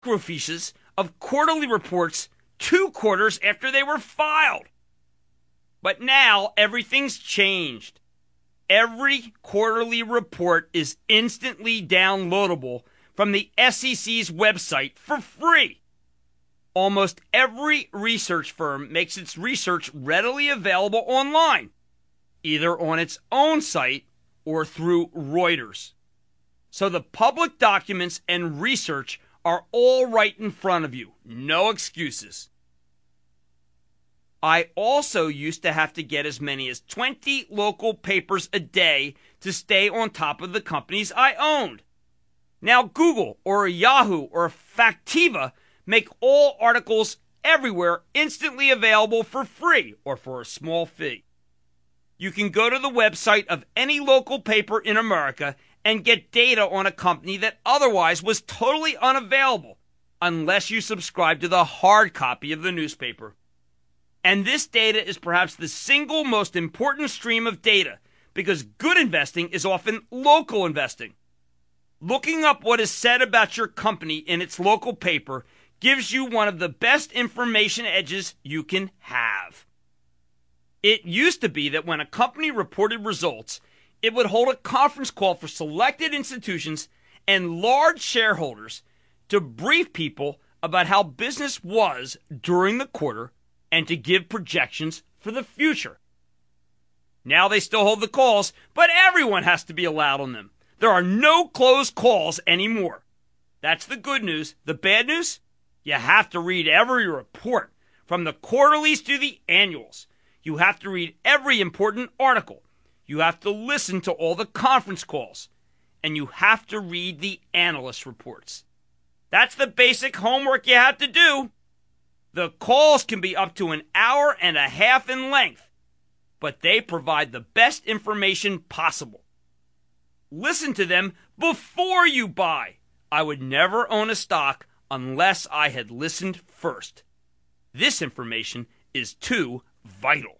microfiches of quarterly reports 2 quarters after they were filed. But now everything's changed. Every quarterly report is instantly downloadable from the SEC's website for free. Almost every research firm makes its research readily available online, either on its own site or through Reuters. So the public documents and research are all right in front of you. No excuses. I also used to have to get as many as 20 local papers a day to stay on top of the companies I owned. Now Google or Yahoo or Factiva make all articles everywhere instantly available for free or for a small fee. You can go to the website of any local paper in America and get data on a company that otherwise was totally unavailable unless you subscribe to the hard copy of the newspaper. And this data is perhaps the single most important stream of data because good investing is often local investing. Looking up what is said about your company in its local paper gives you one of the best information edges you can have. It used to be that when a company reported results, it would hold a conference call for selected institutions and large shareholders to brief people about how business was during the quarter and to give projections for the future. Now they still hold the calls, but everyone has to be allowed on them. There are no closed calls anymore. That's the good news. The bad news? You have to read every report, from the quarterlies to the annuals. You have to read every important article. You have to listen to all the conference calls. And you have to read the analyst reports. That's the basic homework you have to do. The calls can be up to an hour and a half in length, but they provide the best information possible. Listen to them before you buy. I would never own a stock unless I had listened first. This information is too vital.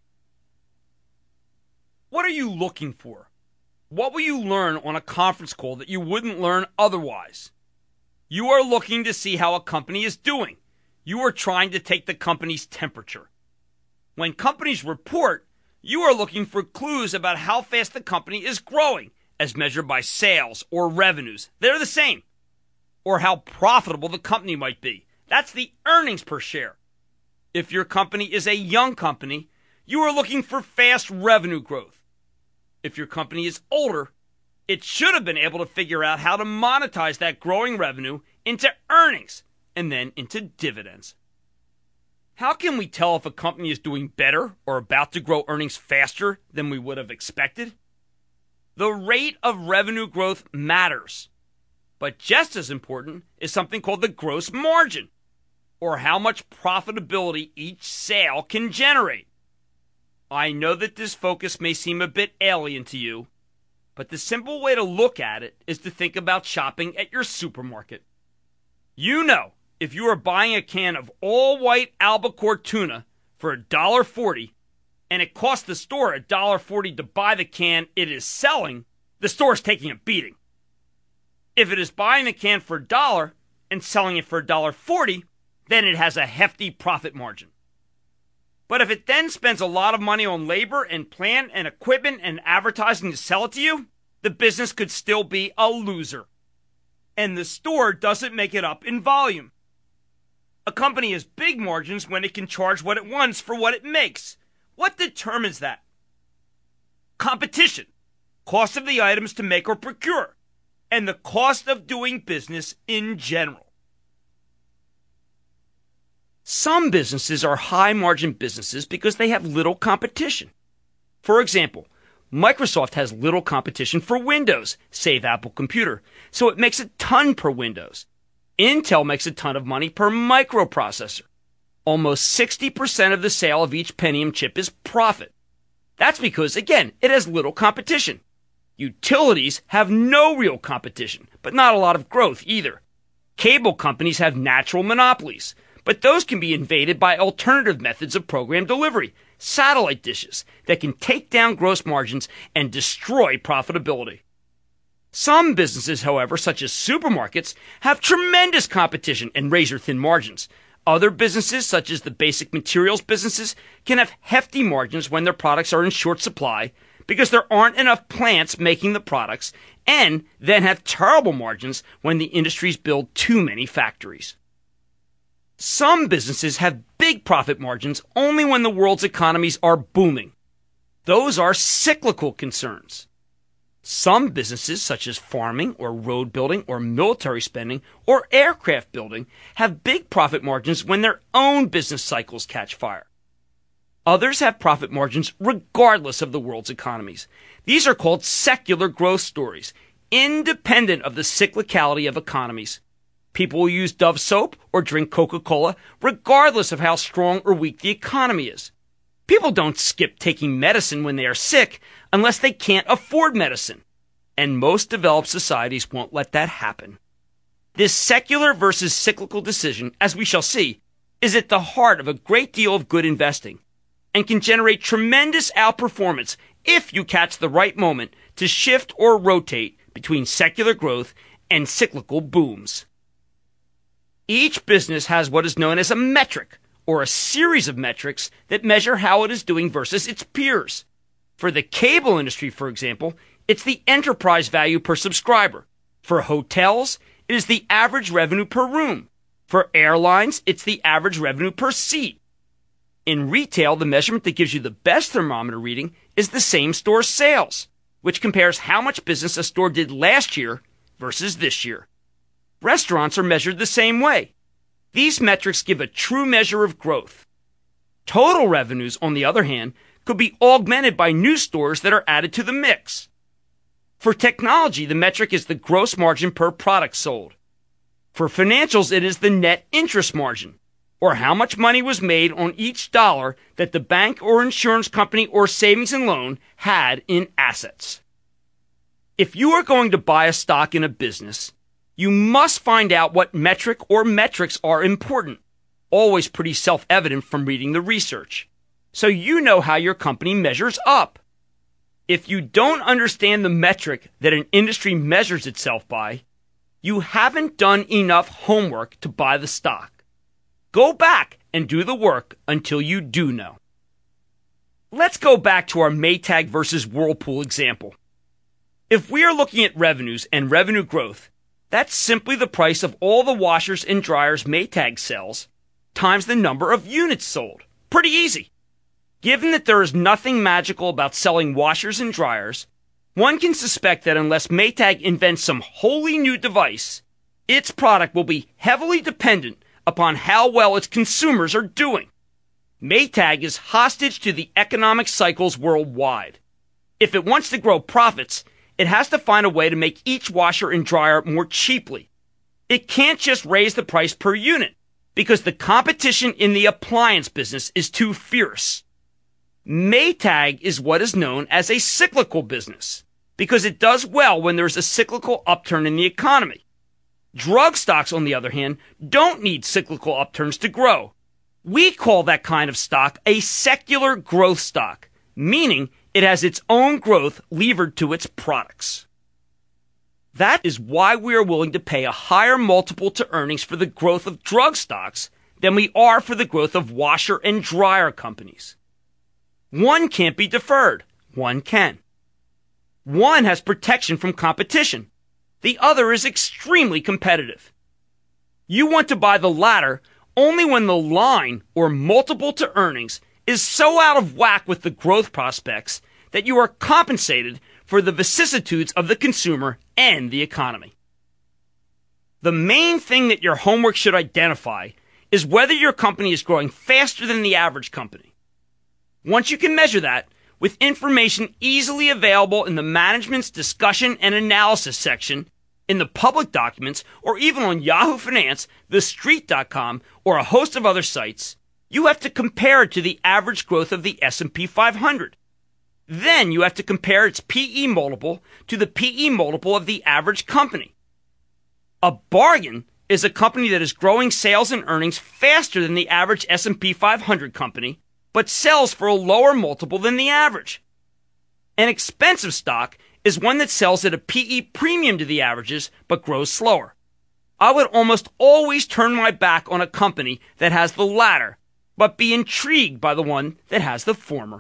What are you looking for? What will you learn on a conference call that you wouldn't learn otherwise? You are looking to see how a company is doing. You are trying to take the company's temperature. When companies report, you are looking for clues about how fast the company is growing, as measured by sales or revenues. They're the same. Or how profitable the company might be. That's the earnings per share. If your company is a young company, you are looking for fast revenue growth. If your company is older, it should have been able to figure out how to monetize that growing revenue into earnings and then into dividends. How can we tell if a company is doing better or about to grow earnings faster than we would have expected? The rate of revenue growth matters, but just as important is something called the gross margin, or how much profitability each sale can generate. I know that this focus may seem a bit alien to you, but the simple way to look at it is to think about shopping at your supermarket. You know, if you are buying a can of all-white albacore tuna for $1.40 and it costs the store $1.40 to buy the can it is selling, the store is taking a beating. If it is buying the can for $1 and selling it for $1.40, then it has a hefty profit margin. But if it then spends a lot of money on labor and plant and equipment and advertising to sell it to you, the business could still be a loser. And the store doesn't make it up in volume. A company has big margins when it can charge what it wants for what it makes. What determines that? Competition, cost of the items to make or procure, and the cost of doing business in general. Some businesses are high-margin businesses because they have little competition. For example, Microsoft has little competition for Windows, save Apple Computer, so it makes a ton per Windows. Intel makes a ton of money per microprocessor. Almost 60% of the sale of each Pentium chip is profit. That's because, again, it has little competition. Utilities have no real competition, but not a lot of growth either. Cable companies have natural monopolies, but those can be invaded by alternative methods of program delivery, satellite dishes, that can take down gross margins and destroy profitability. Some businesses, however, such as supermarkets, have tremendous competition and razor-thin margins. Other businesses, such as the basic materials businesses, can have hefty margins when their products are in short supply because there aren't enough plants making the products, and then have terrible margins when the industries build too many factories. Some businesses have big profit margins only when the world's economies are booming. Those are cyclical concerns. Some businesses, such as farming or road building or military spending or aircraft building, have big profit margins when their own business cycles catch fire. Others have profit margins regardless of the world's economies. These are called secular growth stories, independent of the cyclicality of economies. People will use Dove soap or drink Coca-Cola regardless of how strong or weak the economy is. People don't skip taking medicine when they are sick unless they can't afford medicine. And most developed societies won't let that happen. This secular versus cyclical decision, as we shall see, is at the heart of a great deal of good investing and can generate tremendous outperformance if you catch the right moment to shift or rotate between secular growth and cyclical booms. Each business has what is known as a metric, or a series of metrics that measure how it is doing versus its peers. For the cable industry, for example, it's the enterprise value per subscriber. For hotels, it is the average revenue per room. For airlines, it's the average revenue per seat. In retail, the measurement that gives you the best thermometer reading is the same store sales, which compares how much business a store did last year versus this year. Restaurants are measured the same way. These metrics give a true measure of growth. Total revenues, on the other hand, could be augmented by new stores that are added to the mix. For technology, the metric is the gross margin per product sold. For financials, it is the net interest margin, or how much money was made on each dollar that the bank or insurance company or savings and loan had in assets. If you are going to buy a stock in a business, you must find out what metric or metrics are important, always pretty self-evident from reading the research, so you know how your company measures up. If you don't understand the metric that an industry measures itself by, you haven't done enough homework to buy the stock. Go back and do the work until you do know. Let's go back to our Maytag versus Whirlpool example. If we are looking at revenues and revenue growth, that's simply the price of all the washers and dryers Maytag sells times the number of units sold. Pretty easy. Given that there is nothing magical about selling washers and dryers, one can suspect that unless Maytag invents some wholly new device, its product will be heavily dependent upon how well its consumers are doing. Maytag is hostage to the economic cycles worldwide. If it wants to grow profits, it has to find a way to make each washer and dryer more cheaply. It can't just raise the price per unit because the competition in the appliance business is too fierce. Maytag is what is known as a cyclical business because it does well when there's a cyclical upturn in the economy. Drug stocks, on the other hand, don't need cyclical upturns to grow. We call that kind of stock a secular growth stock, meaning it has its own growth levered to its products. That is why we are willing to pay a higher multiple to earnings for the growth of drug stocks than we are for the growth of washer and dryer companies. One can't be deferred. One can. One has protection from competition. The other is extremely competitive. You want to buy the latter only when the line or multiple to earnings is so out of whack with the growth prospects that you are compensated for the vicissitudes of the consumer and the economy. The main thing that your homework should identify is whether your company is growing faster than the average company. Once you can measure that, with information easily available in the management's discussion and analysis section, in the public documents, or even on Yahoo Finance, TheStreet.com, or a host of other sites, you have to compare it to the average growth of the S&P 500. Then you have to compare its PE multiple to the PE multiple of the average company. A bargain is a company that is growing sales and earnings faster than the average S&P 500 company, but sells for a lower multiple than the average. An expensive stock is one that sells at a PE premium to the averages but grows slower. I would almost always turn my back on a company that has the latter, but be intrigued by the one that has the former.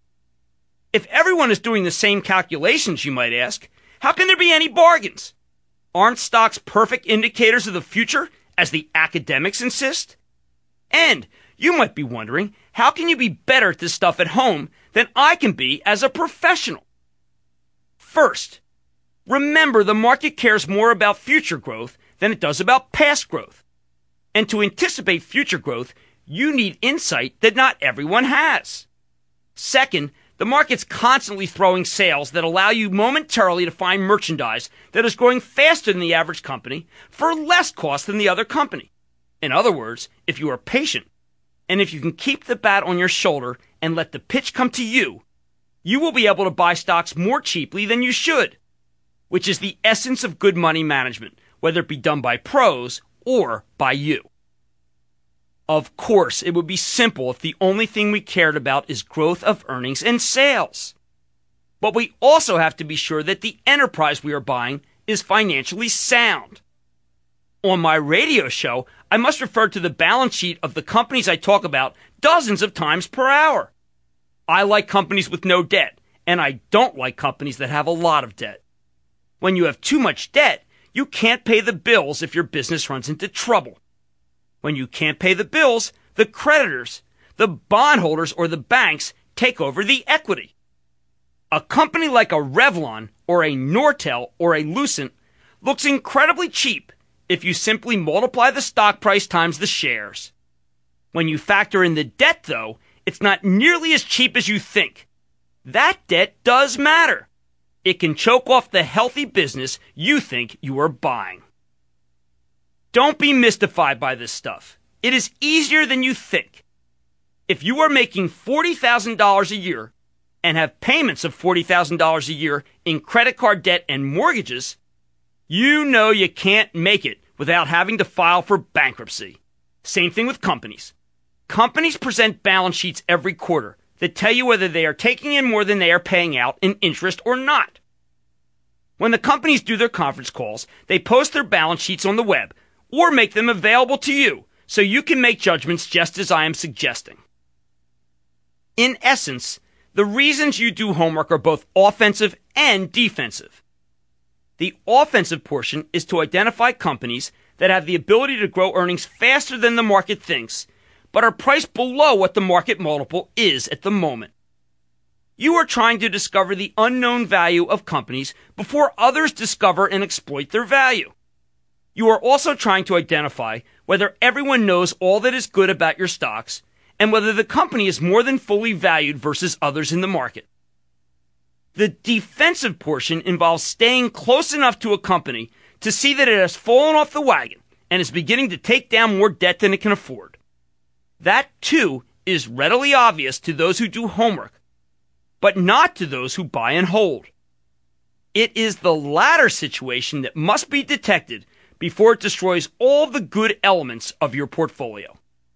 If everyone is doing the same calculations, you might ask, how can there be any bargains? Aren't stocks perfect indicators of the future, as the academics insist? And you might be wondering, how can you be better at this stuff at home than I can be as a professional? First, remember the market cares more about future growth than it does about past growth. And to anticipate future growth, you need insight that not everyone has. Second, the market's constantly throwing sales that allow you momentarily to find merchandise that is growing faster than the average company for less cost than the other company. In other words, if you are patient, and if you can keep the bat on your shoulder and let the pitch come to you, you will be able to buy stocks more cheaply than you should, which is the essence of good money management, whether it be done by pros or by you. Of course, it would be simple if the only thing we cared about is growth of earnings and sales. But we also have to be sure that the enterprise we are buying is financially sound. On my radio show, I must refer to the balance sheet of the companies I talk about dozens of times per hour. I like companies with no debt, and I don't like companies that have a lot of debt. When you have too much debt, you can't pay the bills if your business runs into trouble. When you can't pay the bills, the creditors, the bondholders, or the banks take over the equity. A company like a Revlon or a Nortel or a Lucent looks incredibly cheap if you simply multiply the stock price times the shares. When you factor in the debt, though, it's not nearly as cheap as you think. That debt does matter. It can choke off the healthy business you think you are buying. Don't be mystified by this stuff. It is easier than you think. If you are making $40,000 a year and have payments of $40,000 a year in credit card debt and mortgages, you know you can't make it without having to file for bankruptcy. Same thing with companies. Companies present balance sheets every quarter that tell you whether they are taking in more than they are paying out in interest or not. When the companies do their conference calls, they post their balance sheets on the web or make them available to you so you can make judgments just as I am suggesting. In essence, the reasons you do homework are both offensive and defensive. The offensive portion is to identify companies that have the ability to grow earnings faster than the market thinks, but are priced below what the market multiple is at the moment. You are trying to discover the unknown value of companies before others discover and exploit their value. You are also trying to identify whether everyone knows all that is good about your stocks and whether the company is more than fully valued versus others in the market. The defensive portion involves staying close enough to a company to see that it has fallen off the wagon and is beginning to take down more debt than it can afford. That, too, is readily obvious to those who do homework, but not to those who buy and hold. It is the latter situation that must be detected before it destroys all the good elements of your portfolio.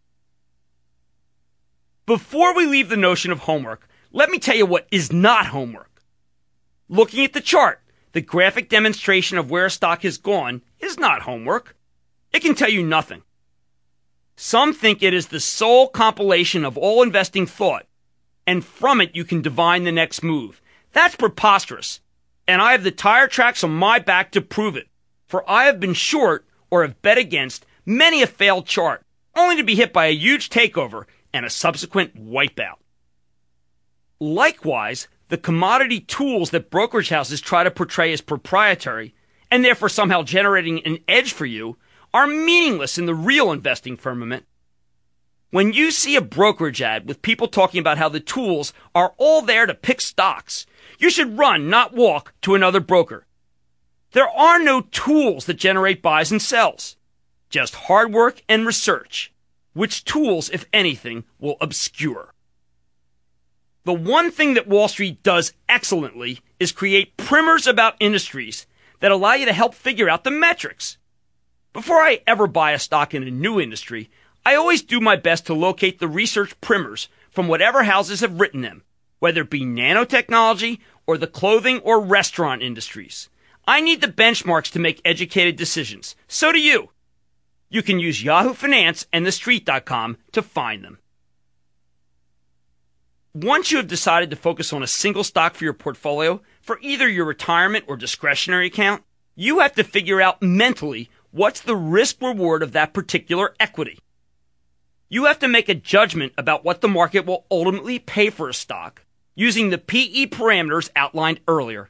Before we leave the notion of homework, let me tell you what is not homework. Looking at the chart, the graphic demonstration of where a stock has gone is not homework. It can tell you nothing. Some think it is the sole compilation of all investing thought, and from it you can divine the next move. That's preposterous, and I have the tire tracks on my back to prove it. For I have been short or have bet against many a failed chart, only to be hit by a huge takeover and a subsequent wipeout. Likewise, the commodity tools that brokerage houses try to portray as proprietary, and therefore somehow generating an edge for you, are meaningless in the real investing firmament. When you see a brokerage ad with people talking about how the tools are all there to pick stocks, you should run, not walk, to another broker. There are no tools that generate buys and sells, just hard work and research, which tools, if anything, will obscure. The one thing that Wall Street does excellently is create primers about industries that allow you to help figure out the metrics. Before I ever buy a stock in a new industry, I always do my best to locate the research primers from whatever houses have written them, whether it be nanotechnology or the clothing or restaurant industries. I need the benchmarks to make educated decisions. So do you. You can use Yahoo Finance and TheStreet.com to find them. Once you have decided to focus on a single stock for your portfolio, for either your retirement or discretionary account, you have to figure out mentally what's the risk-reward of that particular equity. You have to make a judgment about what the market will ultimately pay for a stock using the PE parameters outlined earlier.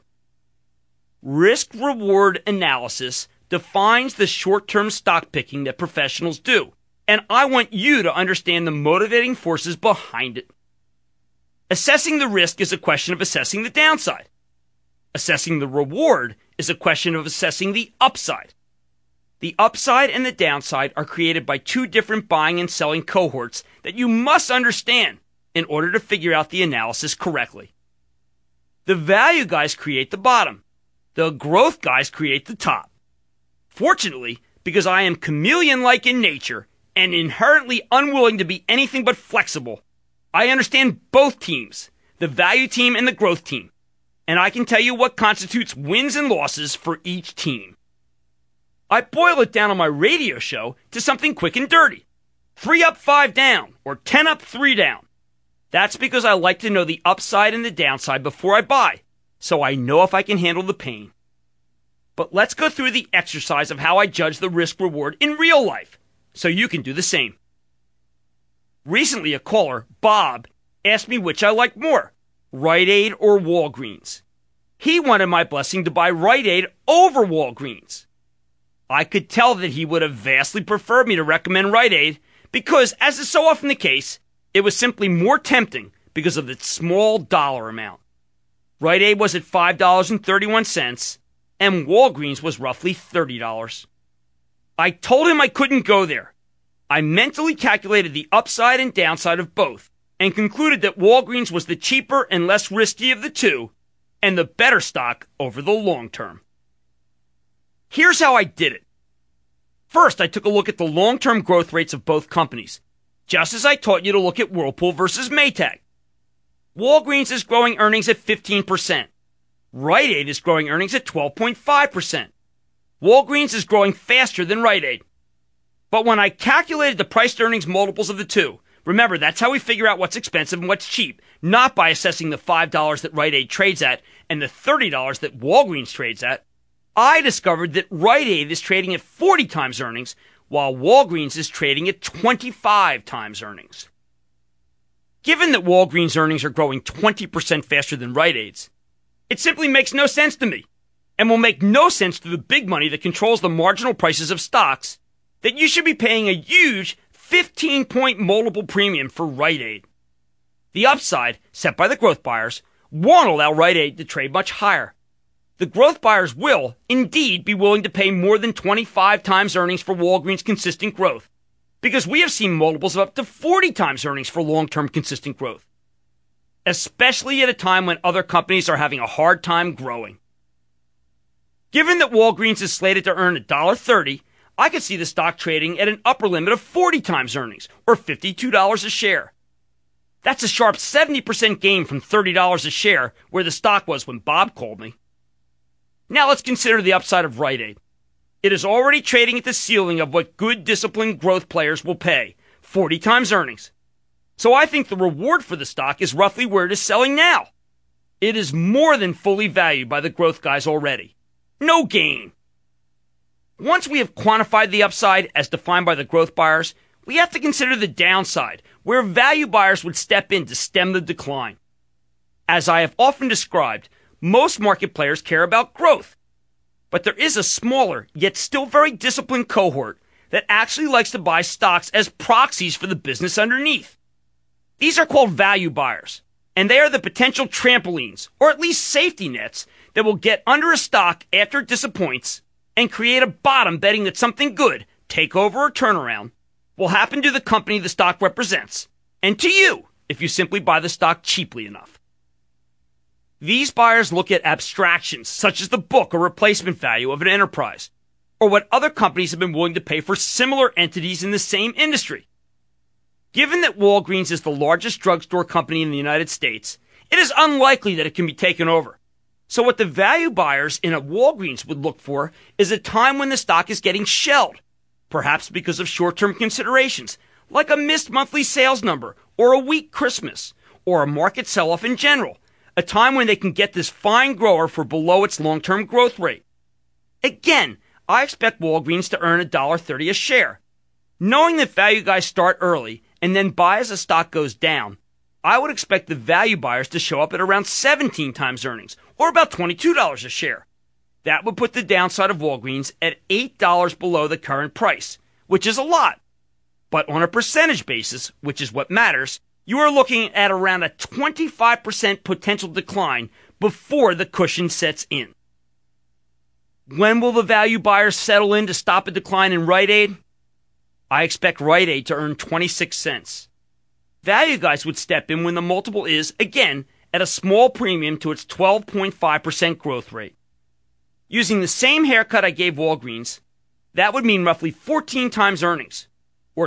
Risk-reward analysis defines the short-term stock picking that professionals do, and I want you to understand the motivating forces behind it. Assessing the risk is a question of assessing the downside. Assessing the reward is a question of assessing the upside. The upside and the downside are created by two different buying and selling cohorts that you must understand in order to figure out the analysis correctly. The value guys create the bottom. The growth guys create the top. Fortunately, because I am chameleon-like in nature and inherently unwilling to be anything but flexible, I understand both teams, the value team and the growth team, and I can tell you what constitutes wins and losses for each team. I boil it down on my radio show to something quick and dirty. 3 up, 5 down, or 10 up, 3 down. That's because I like to know the upside and the downside before I buy, so I know if I can handle the pain. But let's go through the exercise of how I judge the risk-reward in real life, so you can do the same. Recently, a caller, Bob, asked me which I liked more, Rite Aid or Walgreens. He wanted my blessing to buy Rite Aid over Walgreens. I could tell that he would have vastly preferred me to recommend Rite Aid because, as is so often the case, it was simply more tempting because of its small dollar amount. Rite Aid was at $5.31 and Walgreens was roughly $30. I told him I couldn't go there. I mentally calculated the upside and downside of both and concluded that Walgreens was the cheaper and less risky of the two and the better stock over the long term. Here's how I did it. First, I took a look at the long-term growth rates of both companies, just as I taught you to look at Whirlpool versus Maytag. Walgreens is growing earnings at 15%. Rite Aid is growing earnings at 12.5%. Walgreens is growing faster than Rite Aid. But when I calculated the price-to-earnings multiples of the two, remember, that's how we figure out what's expensive and what's cheap, not by assessing the $5 that Rite Aid trades at and the $30 that Walgreens trades at, I discovered that Rite Aid is trading at 40 times earnings, while Walgreens is trading at 25 times earnings. Given that Walgreens' earnings are growing 20% faster than Rite Aid's, it simply makes no sense to me, and will make no sense to the big money that controls the marginal prices of stocks, that you should be paying a huge 15-point multiple premium for Rite Aid. The upside, set by the growth buyers, won't allow Rite Aid to trade much higher. The growth buyers will, indeed, be willing to pay more than 25 times earnings for Walgreens' consistent growth, because we have seen multiples of up to 40 times earnings for long-term consistent growth, especially at a time when other companies are having a hard time growing. Given that Walgreens is slated to earn $1.30, I could see the stock trading at an upper limit of 40 times earnings, or $52 a share. That's a sharp 70% gain from $30 a share, where the stock was when Bob called me. Now let's consider the upside of Rite Aid. It is already trading at the ceiling of what good disciplined growth players will pay, 40 times earnings. So I think the reward for the stock is roughly where it is selling now. It is more than fully valued by the growth guys already. No gain. Once we have quantified the upside as defined by the growth buyers, we have to consider the downside, where value buyers would step in to stem the decline. As I have often described, most market players care about growth, but there is a smaller, yet still very disciplined cohort that actually likes to buy stocks as proxies for the business underneath. These are called value buyers, and they are the potential trampolines, or at least safety nets, that will get under a stock after it disappoints and create a bottom betting that something good, takeover or turnaround, will happen to the company the stock represents, and to you if you simply buy the stock cheaply enough. These buyers look at abstractions such as the book or replacement value of an enterprise, or what other companies have been willing to pay for similar entities in the same industry. Given that Walgreens is the largest drugstore company in the United States, it is unlikely that it can be taken over, So what the value buyers in a Walgreens would look for is a time when the stock is getting shelled, perhaps because of short-term considerations, like a missed monthly sales number, or a weak Christmas, or a market sell-off in general, a time when they can get this fine grower for below its long-term growth rate. Again, I expect Walgreens to earn $1.30 a share. Knowing that value guys start early and then buy as the stock goes down, I would expect the value buyers to show up at around 17 times earnings, or about $22 a share. That would put the downside of Walgreens at $8 below the current price, which is a lot. But on a percentage basis, which is what matters, you are looking at around a 25% potential decline before the cushion sets in. When will the value buyers settle in to stop a decline in Rite Aid? I expect Rite Aid to earn 26 cents. Value guys would step in when the multiple is, again, at a small premium to its 12.5% growth rate. Using the same haircut I gave Walgreens, that would mean roughly 14 times earnings, or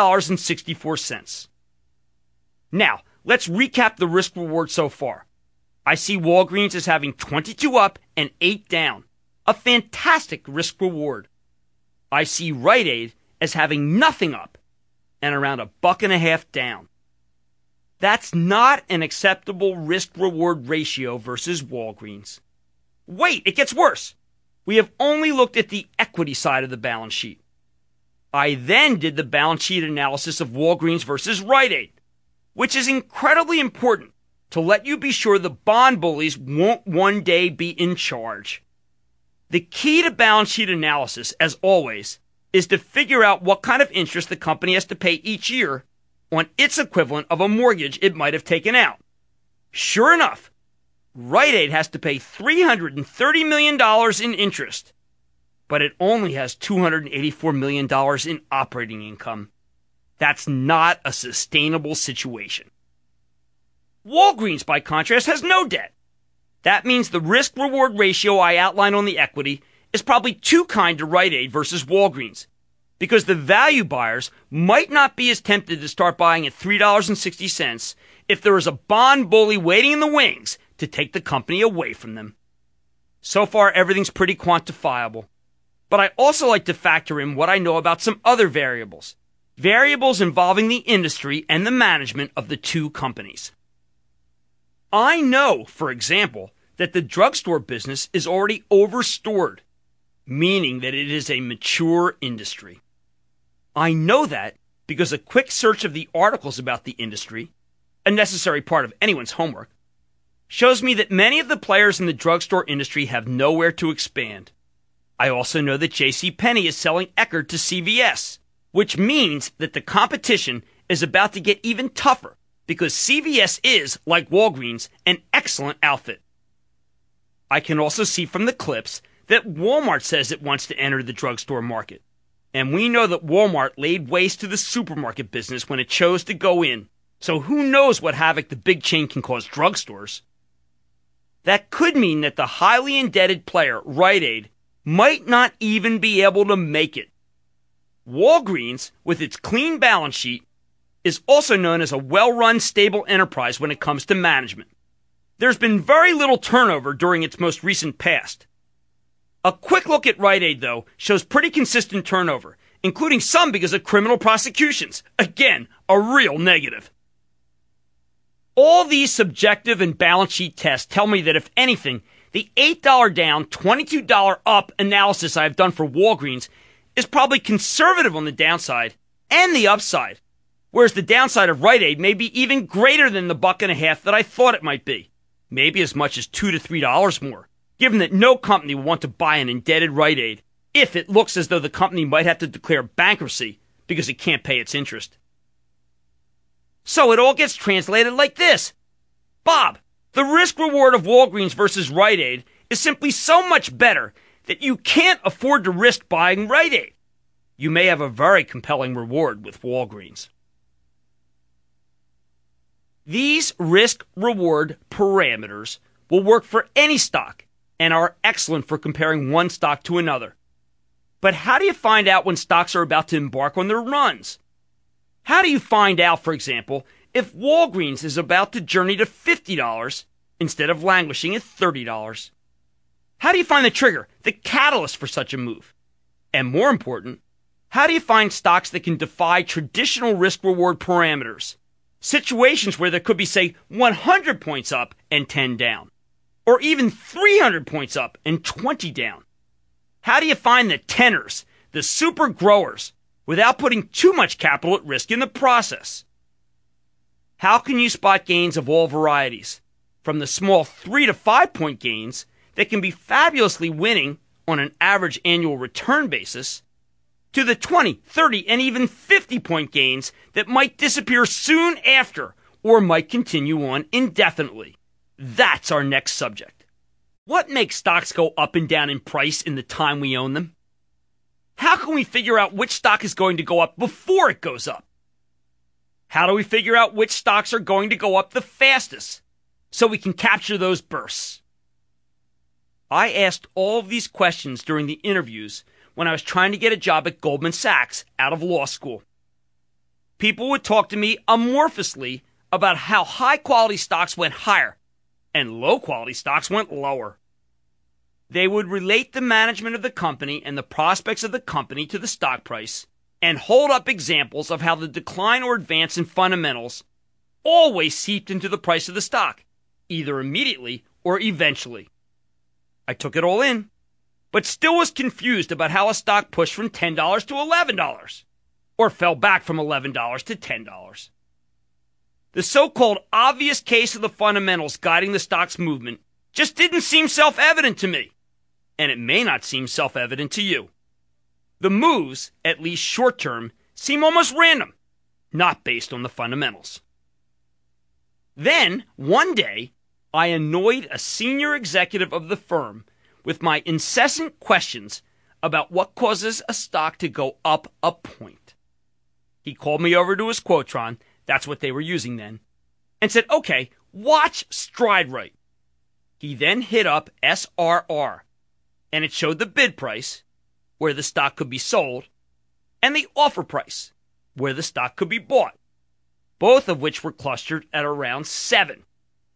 $3.64. Now, let's recap the risk reward so far. I see Walgreens as having 22 up and 8 down, a fantastic risk reward. I see Rite Aid as having nothing up and around $1.50 down. That's not an acceptable risk-reward ratio versus Walgreens. Wait, it gets worse. We have only looked at the equity side of the balance sheet. I then did the balance sheet analysis of Walgreens versus Rite Aid, which is incredibly important to let you be sure the bond bullies won't one day be in charge. The key to balance sheet analysis, as always, is to figure out what kind of interest the company has to pay each year on its equivalent of a mortgage it might have taken out. Sure enough, Rite Aid has to pay $330 million in interest, but it only has $284 million in operating income. That's not a sustainable situation. Walgreens, by contrast, has no debt. That means the risk-reward ratio I outlined on the equity is probably too kind to Rite Aid versus Walgreens, because the value buyers might not be as tempted to start buying at $3.60 if there is a bond bully waiting in the wings to take the company away from them. So far, everything's pretty quantifiable. But I also like to factor in what I know about some other variables. Variables involving the industry and the management of the two companies. I know, for example, that the drugstore business is already overstored, meaning that it is a mature industry. I know that because a quick search of the articles about the industry, a necessary part of anyone's homework, shows me that many of the players in the drugstore industry have nowhere to expand. I also know that JCPenney is selling Eckerd to CVS, which means that the competition is about to get even tougher because CVS is, like Walgreens, an excellent outfit. I can also see from the clips that Walmart says it wants to enter the drugstore market. And we know that Walmart laid waste to the supermarket business when it chose to go in. So who knows what havoc the big chain can cause drugstores. That could mean that the highly indebted player, Rite Aid, might not even be able to make it. Walgreens, with its clean balance sheet, is also known as a well-run, stable enterprise when it comes to management. There's been very little turnover during its most recent past. A quick look at Rite Aid, though, shows pretty consistent turnover, including some because of criminal prosecutions. Again, a real negative. All these subjective and balance sheet tests tell me that if anything, the $8 down, $22 up analysis I have done for Walgreens is probably conservative on the downside and the upside, whereas the downside of Rite Aid may be even greater than the $1.50 that I thought it might be, maybe as much as $2 to $3 more. Given that no company will want to buy an indebted Rite Aid if it looks as though the company might have to declare bankruptcy because it can't pay its interest. So it all gets translated like this. Bob, the risk reward of Walgreens versus Rite Aid is simply so much better that you can't afford to risk buying Rite Aid. You may have a very compelling reward with Walgreens. These risk-reward parameters will work for any stock and are excellent for comparing one stock to another. But how do you find out when stocks are about to embark on their runs? How do you find out, for example, if Walgreens is about to journey to $50 instead of languishing at $30? How do you find the trigger, the catalyst for such a move? And more important, how do you find stocks that can defy traditional risk-reward parameters? Situations where there could be, say, 100 points up and 10 down. Or even 300 points up and 20 down. How do you find the tenors, the super growers, without putting too much capital at risk in the process? How can you spot gains of all varieties, from the small 3 to 5 point gains that can be fabulously winning on an average annual return basis, to the 20, 30, and even 50 point gains that might disappear soon after or might continue on indefinitely? That's our next subject. What makes stocks go up and down in price in the time we own them? How can we figure out which stock is going to go up before it goes up? How do we figure out which stocks are going to go up the fastest so we can capture those bursts? I asked all of these questions during the interviews when I was trying to get a job at Goldman Sachs out of law school. People would talk to me amorphously about how high-quality stocks went higher and low-quality stocks went lower. They would relate the management of the company and the prospects of the company to the stock price and hold up examples of how the decline or advance in fundamentals always seeped into the price of the stock, either immediately or eventually. I took it all in, but still was confused about how a stock pushed from $10 to $11 or fell back from $11 to $10. The so-called obvious case of the fundamentals guiding the stock's movement just didn't seem self-evident to me, and it may not seem self-evident to you. The moves, at least short-term, seem almost random, not based on the fundamentals. Then, one day, I annoyed a senior executive of the firm with my incessant questions about what causes a stock to go up a point. He called me over to his Quotron, that's what they were using then, and said, okay, watch StrideRite. He then hit up SRR, and it showed the bid price, where the stock could be sold, and the offer price, where the stock could be bought, both of which were clustered at around 7.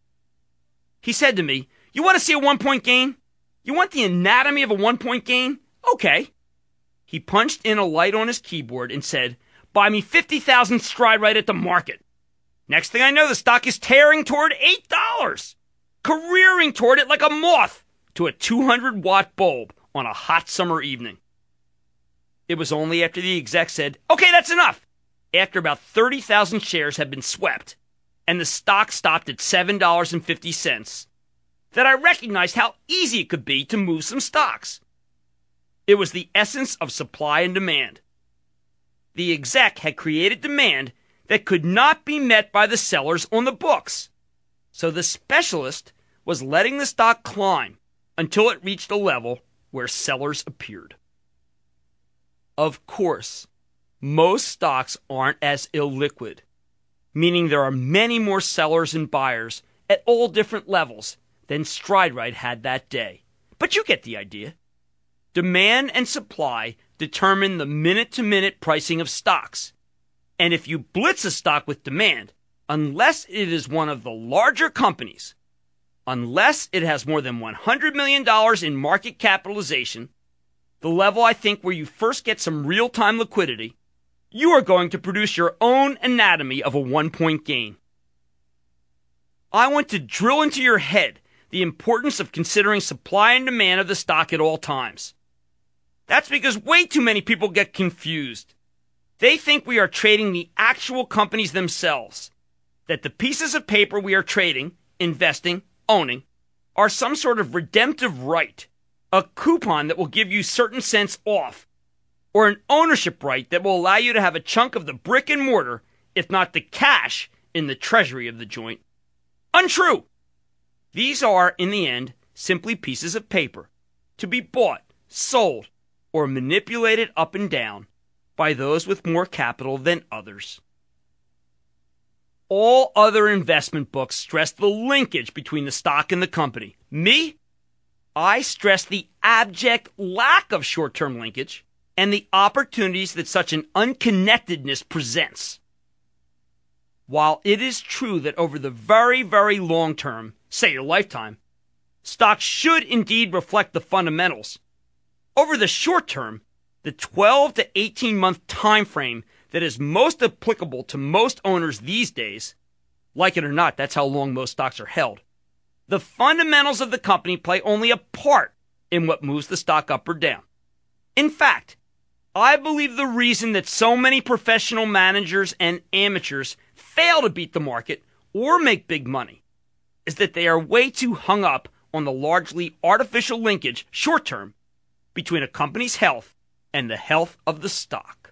He said to me, you want to see a 1-point gain? You want the anatomy of a 1-point gain? Okay. He punched in a light on his keyboard and said, buy me 50,000 StrideRite at the market. Next thing I know, the stock is tearing toward $8, careering toward it like a moth to a 200-watt bulb on a hot summer evening. It was only after the exec said, okay, that's enough, after about 30,000 shares had been swept, and the stock stopped at $7.50, that I recognized how easy it could be to move some stocks. It was the essence of supply and demand. The exec had created demand that could not be met by the sellers on the books. So the specialist was letting the stock climb until it reached a level where sellers appeared. Of course, most stocks aren't as illiquid, meaning there are many more sellers and buyers at all different levels than StrideRite had that day. But you get the idea. Demand and supply determine the minute-to-minute pricing of stocks. And if you blitz a stock with demand, unless it is one of the larger companies, unless it has more than $100 million in market capitalization, the level I think where you first get some real-time liquidity, you are going to produce your own anatomy of a 1-point gain. I want to drill into your head the importance of considering supply and demand of the stock at all times. That's because way too many people get confused. They think we are trading the actual companies themselves, that the pieces of paper we are trading, investing, owning, are some sort of redemptive right, a coupon that will give you certain cents off, or an ownership right that will allow you to have a chunk of the brick and mortar, if not the cash, in the treasury of the joint. Untrue! These are, in the end, simply pieces of paper, to be bought, sold, or manipulated up and down by those with more capital than others. All other investment books stress the linkage between the stock and the company. Me? I stress the abject lack of short-term linkage and the opportunities that such an unconnectedness presents. While it is true that over the very, very long term, say your lifetime, stocks should indeed reflect the fundamentals, over the short term, the 12 to 18 month time frame that is most applicable to most owners these days, like it or not, that's how long most stocks are held. The fundamentals of the company play only a part in what moves the stock up or down. In fact, I believe the reason that so many professional managers and amateurs fail to beat the market or make big money is that they are way too hung up on the largely artificial linkage, short term, between a company's health and the health of the stock.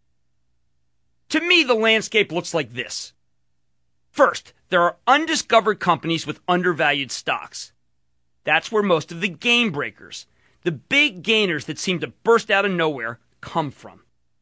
To me, the landscape looks like this. First, there are undiscovered companies with undervalued stocks. That's where most of the game breakers, the big gainers that seem to burst out of nowhere, come from.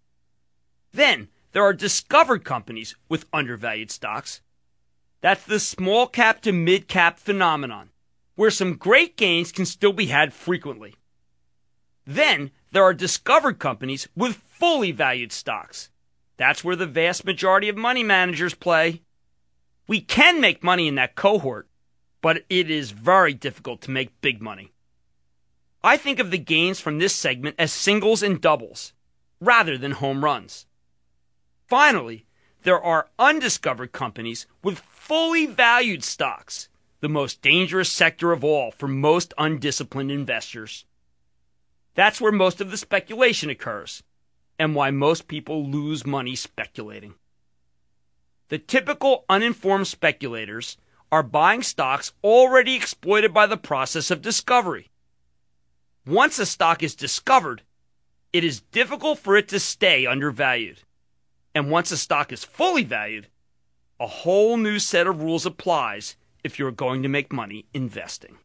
Then, there are discovered companies with undervalued stocks. That's the small cap to mid cap phenomenon, where some great gains can still be had frequently. Then, there are discovered companies with fully valued stocks. That's where the vast majority of money managers play. We can make money in that cohort, but it is very difficult to make big money. I think of the gains from this segment as singles and doubles, rather than home runs. Finally, there are undiscovered companies with fully valued stocks, the most dangerous sector of all for most undisciplined investors. That's where most of the speculation occurs, and why most people lose money speculating. The typical uninformed speculators are buying stocks already exploited by the process of discovery. Once a stock is discovered, it is difficult for it to stay undervalued. And once a stock is fully valued, a whole new set of rules applies if you're going to make money investing.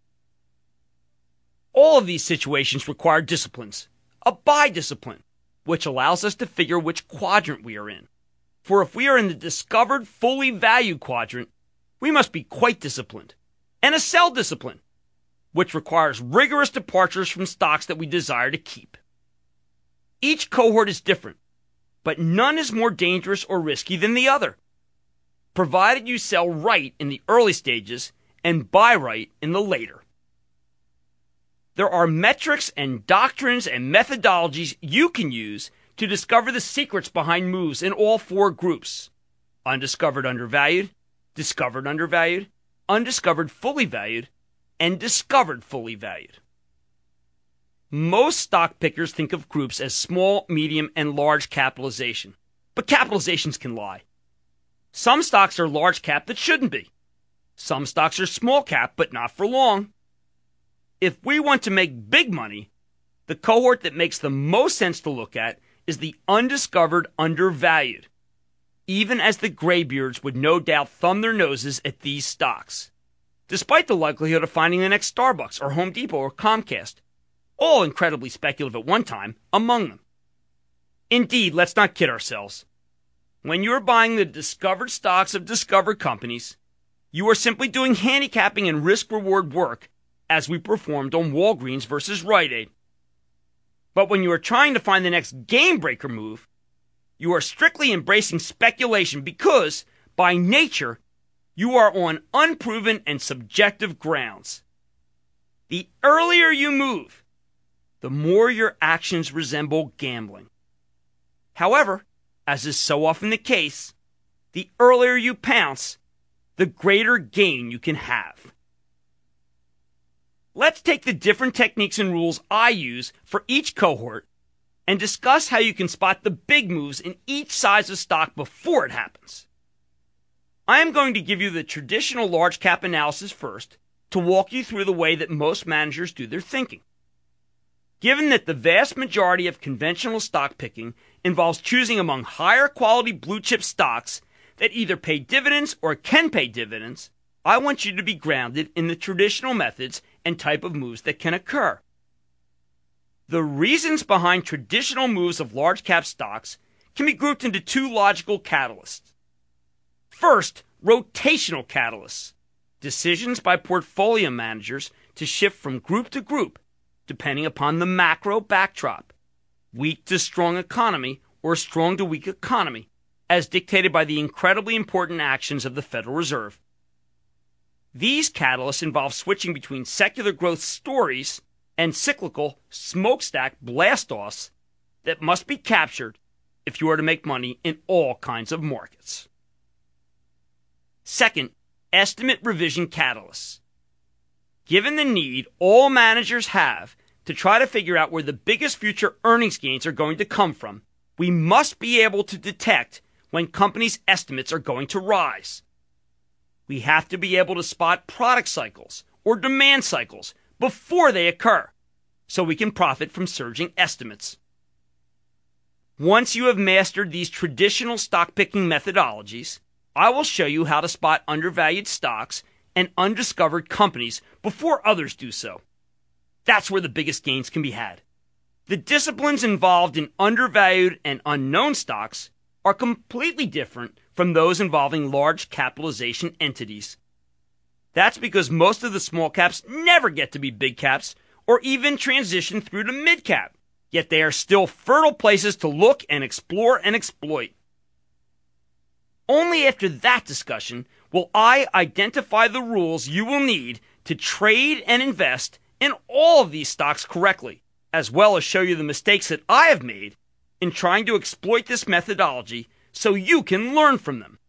All of these situations require disciplines, a buy discipline, which allows us to figure which quadrant we are in. For if we are in the discovered fully valued quadrant, we must be quite disciplined, and a sell discipline, which requires rigorous departures from stocks that we desire to keep. Each cohort is different, but none is more dangerous or risky than the other, provided you sell right in the early stages and buy right in the later. There are metrics and doctrines and methodologies you can use to discover the secrets behind moves in all four groups: undiscovered undervalued, discovered undervalued, undiscovered fully valued, and discovered fully valued. Most stock pickers think of groups as small, medium, and large capitalization, but capitalizations can lie. Some stocks are large cap that shouldn't be. Some stocks are small cap, but not for long. If we want to make big money, the cohort that makes the most sense to look at is the undiscovered undervalued, even as the graybeards would no doubt thumb their noses at these stocks, despite the likelihood of finding the next Starbucks or Home Depot or Comcast, all incredibly speculative at one time, among them. Indeed, let's not kid ourselves. When you are buying the discovered stocks of discovered companies, you are simply doing handicapping and risk-reward work as we performed on Walgreens versus Rite Aid. But when you are trying to find the next game breaker move, you are strictly embracing speculation because, by nature, you are on unproven and subjective grounds. The earlier you move, the more your actions resemble gambling. However, as is so often the case, the earlier you pounce, the greater gain you can have. Let's take the different techniques and rules I use for each cohort and discuss how you can spot the big moves in each size of stock before it happens. I am going to give you the traditional large cap analysis first to walk you through the way that most managers do their thinking. Given that the vast majority of conventional stock picking involves choosing among higher quality blue chip stocks that either pay dividends or can pay dividends, I want you to be grounded in the traditional methods and type of moves that can occur. The reasons behind traditional moves of large cap stocks can be grouped into two logical catalysts. First, rotational catalysts, decisions by portfolio managers to shift from group to group depending upon the macro backdrop, weak to strong economy or strong to weak economy, as dictated by the incredibly important actions of the Federal Reserve. These catalysts involve switching between secular growth stories and cyclical smokestack blast-offs that must be captured if you are to make money in all kinds of markets. Second, estimate revision catalysts. Given the need all managers have to try to figure out where the biggest future earnings gains are going to come from, we must be able to detect when companies' estimates are going to rise. We have to be able to spot product cycles or demand cycles before they occur, so we can profit from surging estimates. Once you have mastered these traditional stock picking methodologies, I will show you how to spot undervalued stocks and undiscovered companies before others do so. That's where the biggest gains can be had. The disciplines involved in undervalued and unknown stocks are completely different from those involving large capitalization entities. That's because most of the small caps never get to be big caps or even transition through to mid cap, yet they are still fertile places to look and explore and exploit. Only after that discussion will I identify the rules you will need to trade and invest in all of these stocks correctly, as well as show you the mistakes that I have made in trying to exploit this methodology so you can learn from them.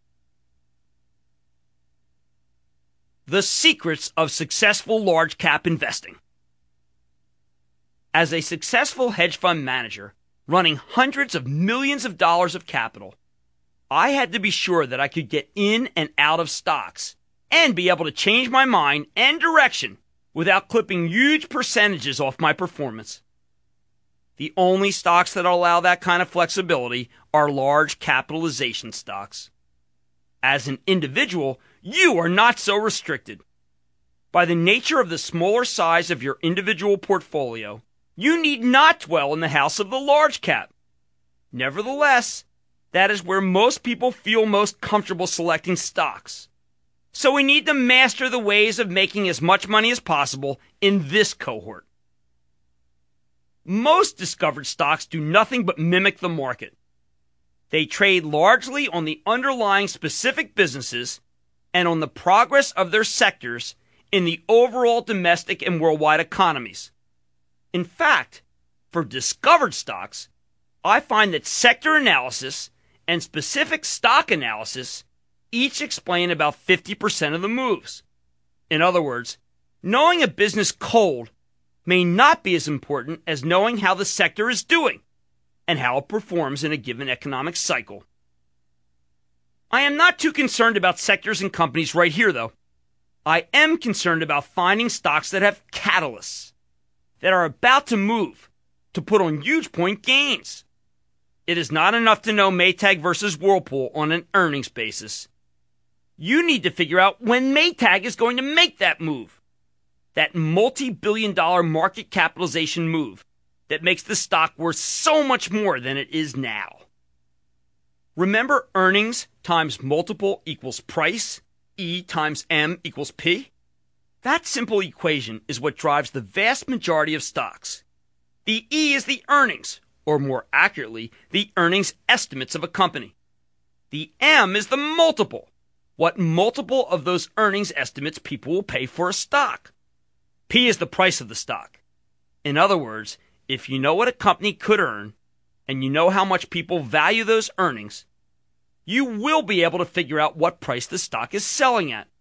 The secrets of successful large cap investing. As a successful hedge fund manager running hundreds of millions of dollars of capital, I had to be sure that I could get in and out of stocks and be able to change my mind and direction without clipping huge percentages off my performance. The only stocks that allow that kind of flexibility are large capitalization stocks. As an individual, you are not so restricted. By the nature of the smaller size of your individual portfolio, you need not dwell in the house of the large cap. Nevertheless, that is where most people feel most comfortable selecting stocks. So we need to master the ways of making as much money as possible in this cohort. Most discovered stocks do nothing but mimic the market. They trade largely on the underlying specific businesses and on the progress of their sectors in the overall domestic and worldwide economies. In fact, for discovered stocks, I find that sector analysis and specific stock analysis each explain about 50% of the moves. In other words, knowing a business cold may not be as important as knowing how the sector is doing and how it performs in a given economic cycle. I am not too concerned about sectors and companies right here, though. I am concerned about finding stocks that have catalysts, that are about to move, to put on huge point gains. It is not enough to know Maytag versus Whirlpool on an earnings basis. You need to figure out when Maytag is going to make that move. That multi-billion-dollar market capitalization move that makes the stock worth so much more than it is now. Remember earnings times multiple equals price, E times M equals P? That simple equation is what drives the vast majority of stocks. The E is the earnings, or more accurately, the earnings estimates of a company. The M is the multiple, what multiple of those earnings estimates people will pay for a stock. P is the price of the stock. In other words, if you know what a company could earn, and you know how much people value those earnings, you will be able to figure out what price the stock is selling at.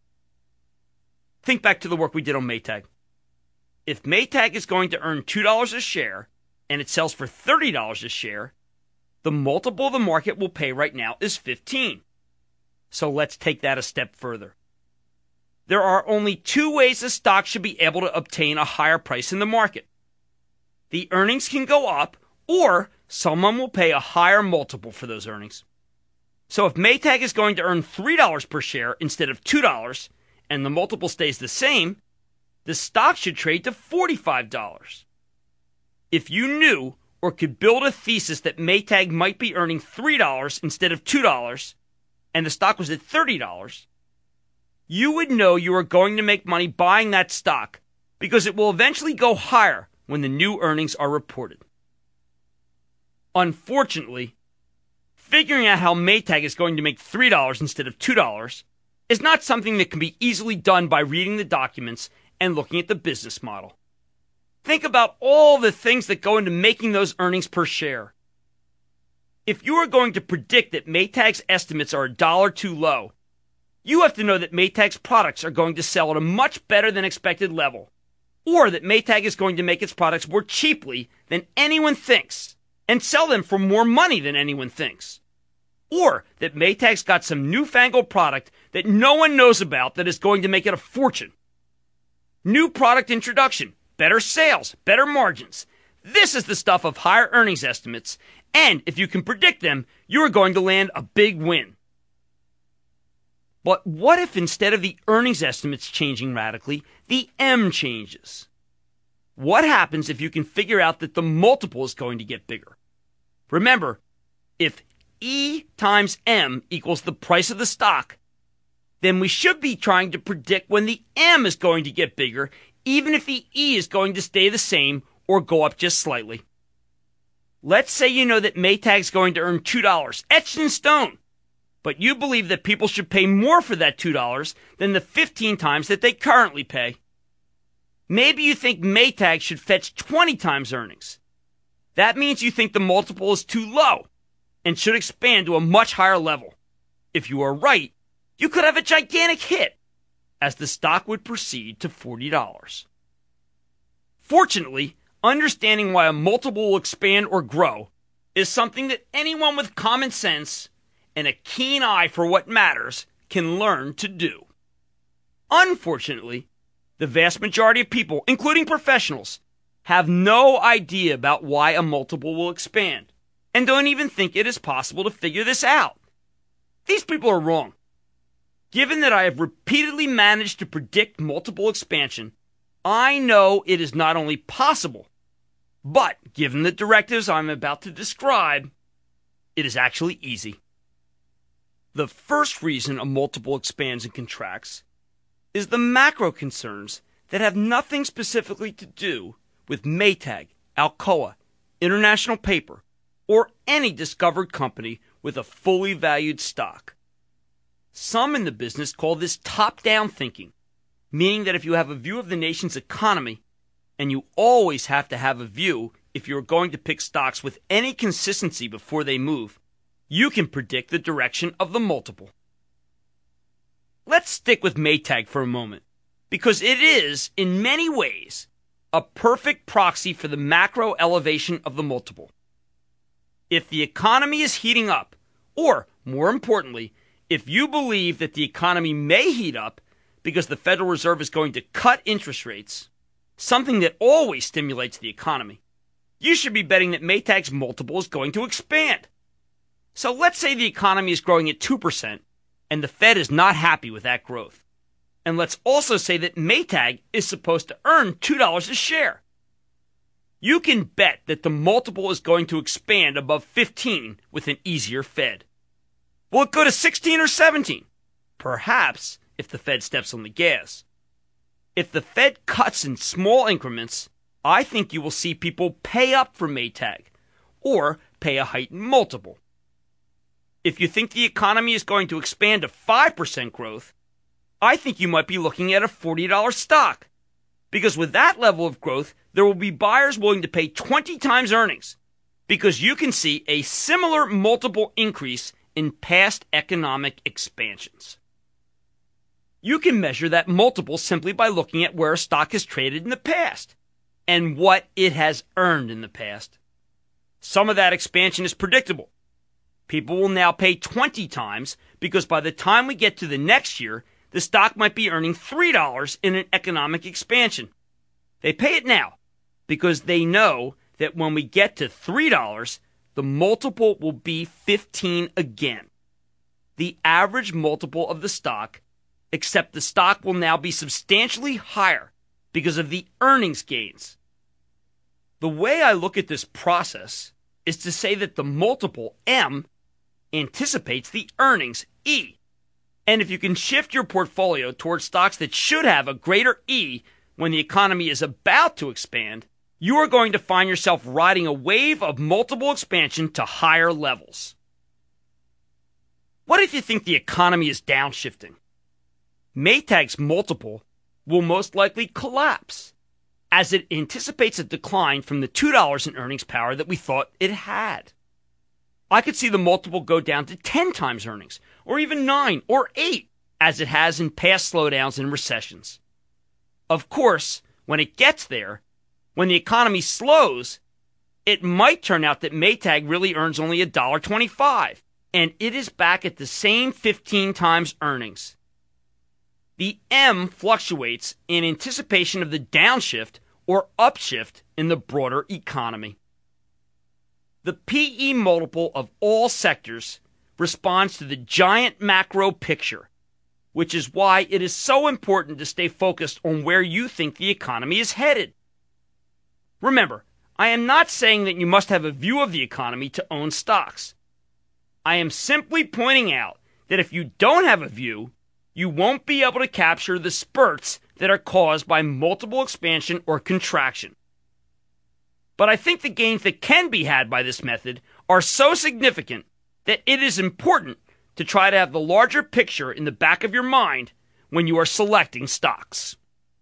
Think back to the work we did on Maytag. If Maytag is going to earn $2 a share, and it sells for $30 a share, the multiple the market will pay right now is 15. So let's take that a step further. There are only two ways a stock should be able to obtain a higher price in the market. The earnings can go up, or someone will pay a higher multiple for those earnings. So if Maytag is going to earn $3 per share instead of $2, and the multiple stays the same, the stock should trade to $45. If you knew or could build a thesis that Maytag might be earning $3 instead of $2, and the stock was at $30, you would know you are going to make money buying that stock because it will eventually go higher when the new earnings are reported. Unfortunately, figuring out how Maytag is going to make $3 instead of $2 is not something that can be easily done by reading the documents and looking at the business model. Think about all the things that go into making those earnings per share. If you are going to predict that Maytag's estimates are $1 too low, you have to know that Maytag's products are going to sell at a much better than expected level, or that Maytag is going to make its products more cheaply than anyone thinks and sell them for more money than anyone thinks, or that Maytag's got some newfangled product that no one knows about that is going to make it a fortune. New product introduction, better sales, better margins. This is the stuff of higher earnings estimates, and if you can predict them, you are going to land a big win. But what if instead of the earnings estimates changing radically, the M changes? What happens if you can figure out that the multiple is going to get bigger? Remember, if E times M equals the price of the stock, then we should be trying to predict when the M is going to get bigger, even if the E is going to stay the same or go up just slightly. Let's say you know that Maytag's going to earn $2, etched in stone, but you believe that people should pay more for that $2 than the 15 times that they currently pay. Maybe you think Maytag should fetch 20 times earnings. That means you think the multiple is too low and should expand to a much higher level. If you are right, you could have a gigantic hit, as the stock would proceed to $40. Fortunately, understanding why a multiple will expand or grow is something that anyone with common sense and a keen eye for what matters can learn to do. Unfortunately, the vast majority of people, including professionals, have no idea about why a multiple will expand and don't even think it is possible to figure this out. These people are wrong. Given that I have repeatedly managed to predict multiple expansion, I know it is not only possible, but given the directives I'm about to describe, it is actually easy. The first reason a multiple expands and contracts is the macro concerns that have nothing specifically to do with Maytag, Alcoa, International Paper, or any discovered company with a fully valued stock. Some in the business call this top-down thinking, meaning that if you have a view of the nation's economy, and you always have to have a view if you're going to pick stocks with any consistency before they move, you can predict the direction of the multiple. Let's stick with Maytag for a moment, because it is, in many ways, a perfect proxy for the macro elevation of the multiple. If the economy is heating up, or, more importantly, if you believe that the economy may heat up because the Federal Reserve is going to cut interest rates, something that always stimulates the economy, you should be betting that Maytag's multiple is going to expand. So let's say the economy is growing at 2%, and the Fed is not happy with that growth. And let's also say that Maytag is supposed to earn $2 a share. You can bet that the multiple is going to expand above 15 with an easier Fed. Will it go to 16 or 17? Perhaps, if the Fed steps on the gas. If the Fed cuts in small increments, I think you will see people pay up for Maytag, or pay a heightened multiple. If you think the economy is going to expand to 5% growth, I think you might be looking at a $40 stock. Because with that level of growth, there will be buyers willing to pay 20 times earnings, because you can see a similar multiple increase in past economic expansions. You can measure that multiple simply by looking at where a stock has traded in the past and what it has earned in the past. Some of that expansion is predictable. People will now pay 20 times because by the time we get to the next year, the stock might be earning $3 in an economic expansion. They pay it now because they know that when we get to $3, the multiple will be 15 again. The average multiple of the stock, except the stock will now be substantially higher because of the earnings gains. The way I look at this process is to say that the multiple, M, anticipates the earnings, E. And if you can shift your portfolio towards stocks that should have a greater E when the economy is about to expand, you are going to find yourself riding a wave of multiple expansion to higher levels. What if you think the economy is downshifting? Maytag's multiple will most likely collapse as it anticipates a decline from the $2 in earnings power that we thought it had. I could see the multiple go down to 10 times earnings, or even 9 or 8, as it has in past slowdowns and recessions. Of course, when it gets there, when the economy slows, it might turn out that Maytag really earns only $1.25, and it is back at the same 15 times earnings. The M fluctuates in anticipation of the downshift or upshift in the broader economy. The PE multiple of all sectors responds to the giant macro picture, which is why it is so important to stay focused on where you think the economy is headed. Remember, I am not saying that you must have a view of the economy to own stocks. I am simply pointing out that if you don't have a view, you won't be able to capture the spurts that are caused by multiple expansion or contraction. But I think the gains that can be had by this method are so significant that it is important to try to have the larger picture in the back of your mind when you are selecting stocks.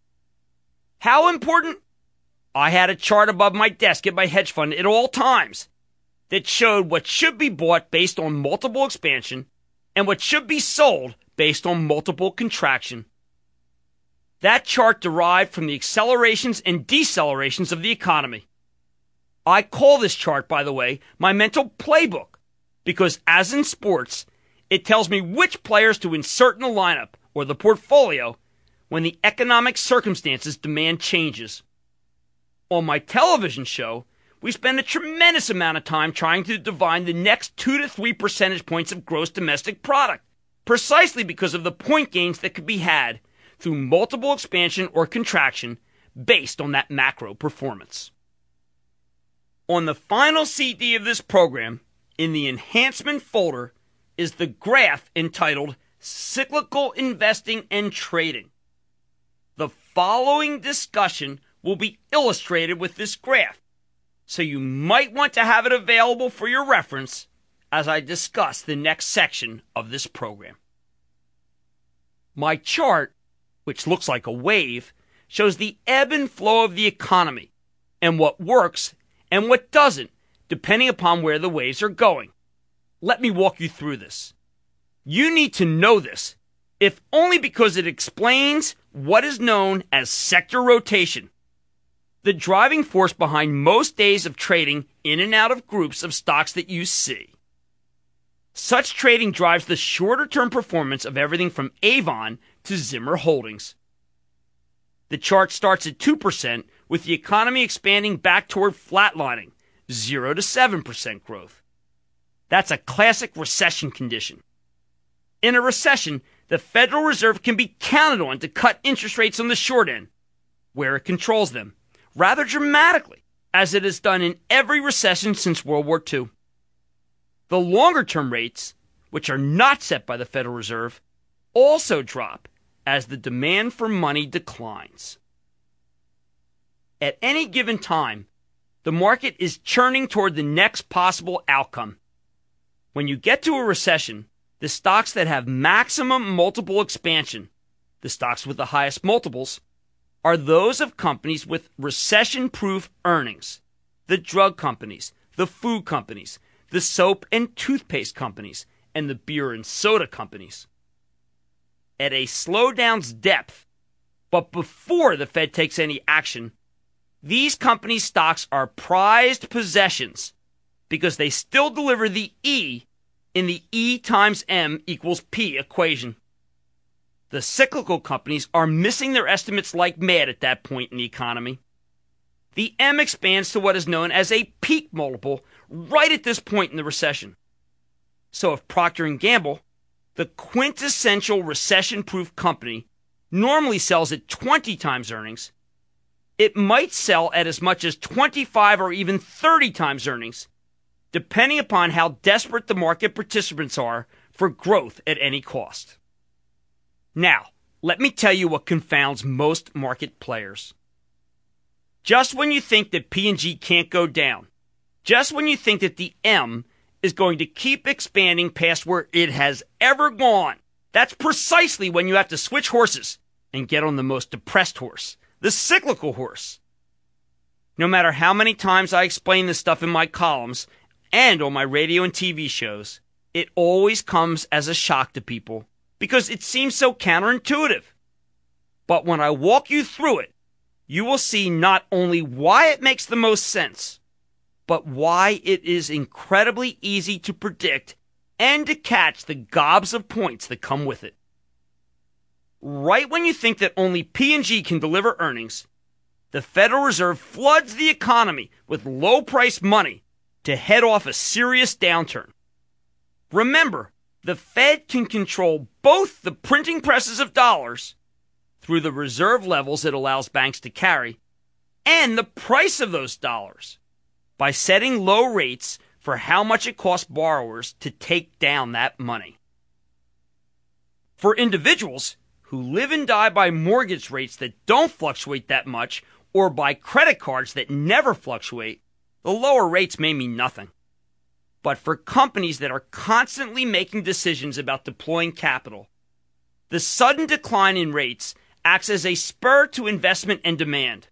How important? I had a chart above my desk at my hedge fund at all times that showed what should be bought based on multiple expansion and what should be sold based on multiple contraction. That chart derived from the accelerations and decelerations of the economy. I call this chart, by the way, my mental playbook, because as in sports, it tells me which players to insert in the lineup or the portfolio when the economic circumstances demand changes. On my television show, we spend a tremendous amount of time trying to divine the next 2 to 3 percentage points of gross domestic product, precisely because of the point gains that could be had through multiple expansion or contraction based on that macro performance. On the final CD of this program, in the enhancement folder, is the graph entitled Cyclical Investing and Trading. The following discussion will be illustrated with this graph, so you might want to have it available for your reference as I discuss the next section of this program. My chart, which looks like a wave, shows the ebb and flow of the economy and what works and what doesn't, depending upon where the waves are going. Let me walk you through this. You need to know this, if only because it explains what is known as sector rotation, the driving force behind most days of trading in and out of groups of stocks that you see. Such trading drives the shorter-term performance of everything from Avon to Zimmer Holdings. The chart starts at 2%, with the economy expanding back toward flatlining, 0 to 7% growth. That's a classic recession condition. In a recession, the Federal Reserve can be counted on to cut interest rates on the short end, where it controls them, rather dramatically, as it has done in every recession since World War II. The longer-term rates, which are not set by the Federal Reserve, also drop as the demand for money declines. At any given time, the market is churning toward the next possible outcome. When you get to a recession, the stocks that have maximum multiple expansion, the stocks with the highest multiples, are those of companies with recession-proof earnings. The drug companies, the food companies, the soap and toothpaste companies, and the beer and soda companies. At a slowdown's depth, but before the Fed takes any action, these companies' stocks are prized possessions because they still deliver the E in the E times M equals P equation. The cyclical companies are missing their estimates like mad at that point in the economy. The M expands to what is known as a peak multiple right at this point in the recession. So if Procter & Gamble, the quintessential recession-proof company, normally sells at 20 times earnings, it might sell at as much as 25 or even 30 times earnings, depending upon how desperate the market participants are for growth at any cost. Now, let me tell you what confounds most market players. Just when you think that P&G can't go down, just when you think that the M is going to keep expanding past where it has ever gone. That's precisely when you have to switch horses and get on the most depressed horse, the cyclical horse. No matter how many times I explain this stuff in my columns and on my radio and TV shows, it always comes as a shock to people because it seems so counterintuitive. But when I walk you through it, you will see not only why it makes the most sense, but why it is incredibly easy to predict and to catch the gobs of points that come with it. Right when you think that only P&G can deliver earnings, the Federal Reserve floods the economy with low-priced money to head off a serious downturn. Remember, the Fed can control both the printing presses of dollars through the reserve levels it allows banks to carry and the price of those dollars by setting low rates for how much it costs borrowers to take down that money. For individuals who live and die by mortgage rates that don't fluctuate that much or by credit cards that never fluctuate, the lower rates may mean nothing. But for companies that are constantly making decisions about deploying capital, the sudden decline in rates acts as a spur to investment and demand.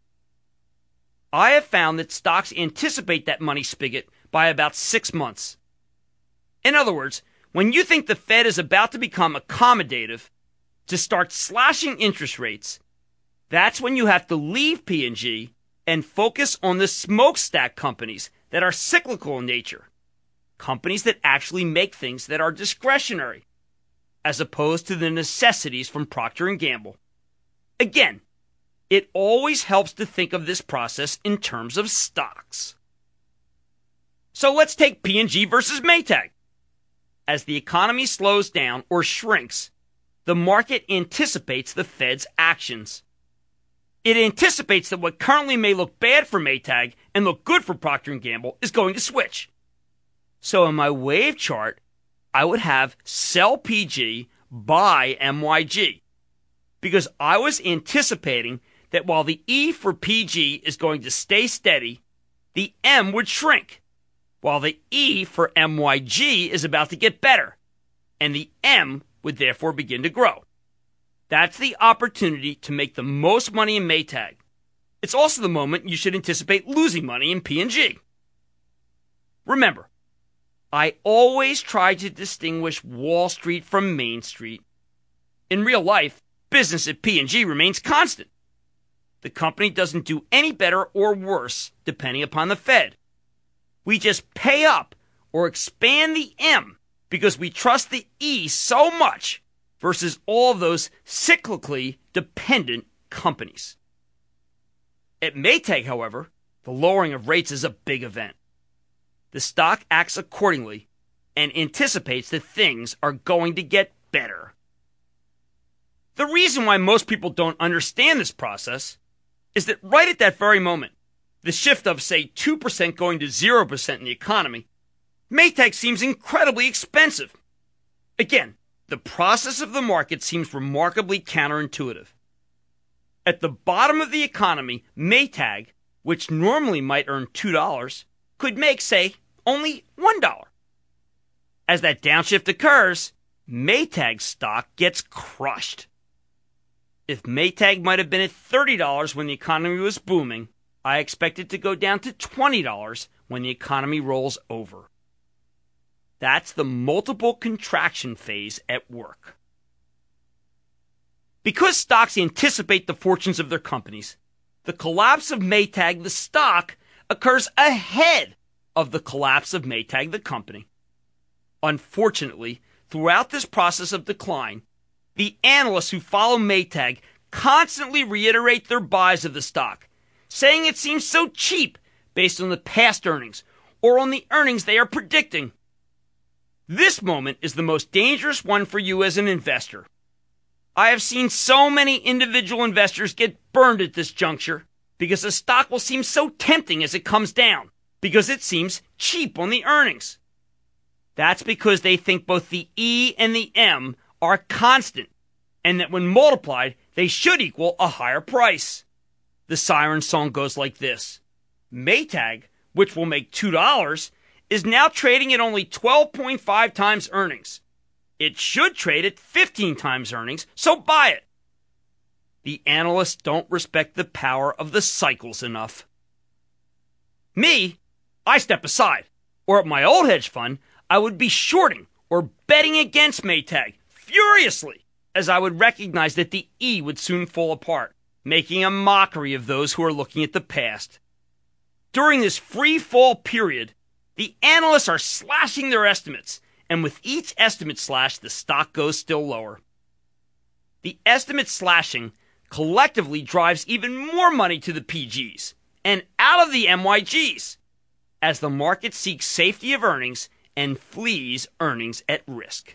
I have found that stocks anticipate that money spigot by about 6 months. In other words, when you think the Fed is about to become accommodative, to start slashing interest rates, that's when you have to leave P&G and focus on the smokestack companies that are cyclical in nature, companies that actually make things that are discretionary, as opposed to the necessities from Procter & Gamble. Again, it always helps to think of this process in terms of stocks. So let's take P&G versus Maytag. As the economy slows down or shrinks, the market anticipates the Fed's actions. It anticipates that what currently may look bad for Maytag and look good for Procter & Gamble is going to switch. So in my wave chart, I would have sell PG, buy MYG, because I was anticipating that while the E for PG is going to stay steady, the M would shrink, while the E for MYG is about to get better, and the M would therefore begin to grow. That's the opportunity to make the most money in Maytag. It's also the moment you should anticipate losing money in P&G. Remember, I always try to distinguish Wall Street from Main Street. In real life, business at P&G remains constant. The company doesn't do any better or worse depending upon the Fed. We just pay up or expand the M because we trust the E so much versus all those cyclically dependent companies. At Maytag, however, the lowering of rates is a big event. The stock acts accordingly and anticipates that things are going to get better. The reason why most people don't understand this process is that right at that very moment, the shift of, say, 2% going to 0% in the economy, Maytag seems incredibly expensive. Again, the process of the market seems remarkably counterintuitive. At the bottom of the economy, Maytag, which normally might earn $2, could make, say, only $1. As that downshift occurs, Maytag stock gets crushed. If Maytag might have been at $30 when the economy was booming, I expect it to go down to $20 when the economy rolls over. That's the multiple contraction phase at work. Because stocks anticipate the fortunes of their companies, the collapse of Maytag, the stock, occurs ahead of the collapse of Maytag, the company. Unfortunately, throughout this process of decline, the analysts who follow Maytag constantly reiterate their buys of the stock, saying it seems so cheap based on the past earnings or on the earnings they are predicting. This moment is the most dangerous one for you as an investor. I have seen so many individual investors get burned at this juncture because the stock will seem so tempting as it comes down, because it seems cheap on the earnings. That's because they think both the E and the M are constant, and that when multiplied, they should equal a higher price. The siren song goes like this. Maytag, which will make $2, is now trading at only 12.5 times earnings. It should trade at 15 times earnings, so buy it. The analysts don't respect the power of the cycles enough. Me, I step aside. Or at my old hedge fund, I would be shorting or betting against Maytag furiously, as I would recognize that the E would soon fall apart, making a mockery of those who are looking at the past. During this free fall period, the analysts are slashing their estimates, and with each estimate slash, the stock goes still lower. The estimate slashing collectively drives even more money to the PGs and out of the MYGs as the market seeks safety of earnings and flees earnings at risk.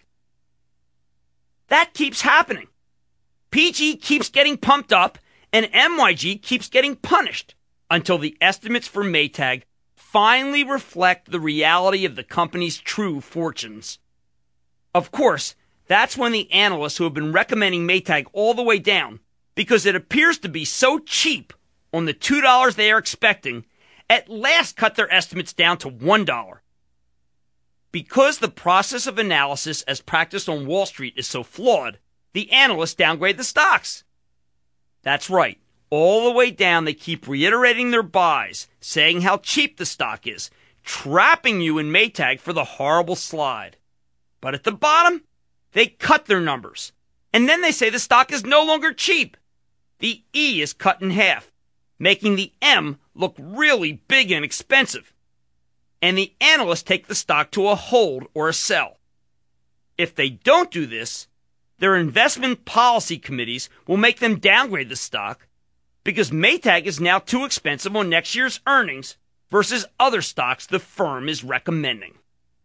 That keeps happening. PG keeps getting pumped up and MYG keeps getting punished until the estimates for Maytag finally reflect the reality of the company's true fortunes. Of course, that's when the analysts who have been recommending Maytag all the way down, because it appears to be so cheap on the $2 they are expecting, at last cut their estimates down to $1. Because the process of analysis as practiced on Wall Street is so flawed, the analysts downgrade the stocks. That's right. All the way down, they keep reiterating their buys, saying how cheap the stock is, trapping you in Maytag for the horrible slide. But at the bottom, they cut their numbers. And then they say the stock is no longer cheap. The E is cut in half, making the M look really big and expensive. And the analysts take the stock to a hold or a sell. If they don't do this, their investment policy committees will make them downgrade the stock because Maytag is now too expensive on next year's earnings versus other stocks the firm is recommending.